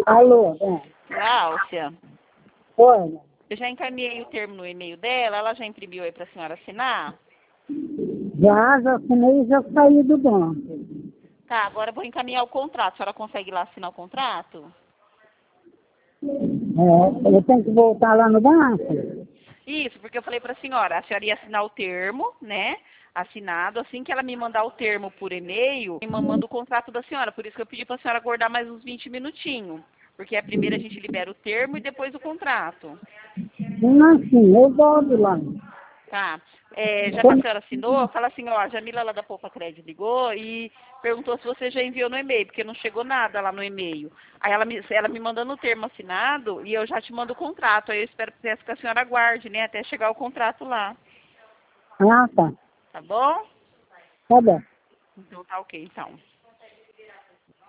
Alô, né? Cláudia, Oi, né? eu já encaminhei o termo no e-mail dela, ela já imprimiu aí para a senhora assinar? Já assinei e já saí do banco. Tá, agora eu vou encaminhar o contrato. A senhora consegue ir lá assinar o contrato? Eu tenho que voltar lá no banco? Isso, porque eu falei para a senhora ia assinar o termo, né? Assinado. Assim que ela me mandar o termo por e-mail, me manda o contrato da senhora. Por isso que eu pedi para a senhora aguardar mais uns 20 minutinhos. Porque primeiro a gente libera o termo e depois o contrato. Não, sim, eu volto lá. Tá. Já que a senhora assinou, fala assim, ó, a Jamila lá da Poupa Crédito ligou e perguntou se você já enviou no e-mail, porque não chegou nada lá no e-mail. Aí ela me mandando o termo assinado e eu já te mando o contrato. Aí eu peço que a senhora aguarde, né, até chegar o contrato lá. Ah, tá. Tá bom? Tá bom. Então tá ok, então.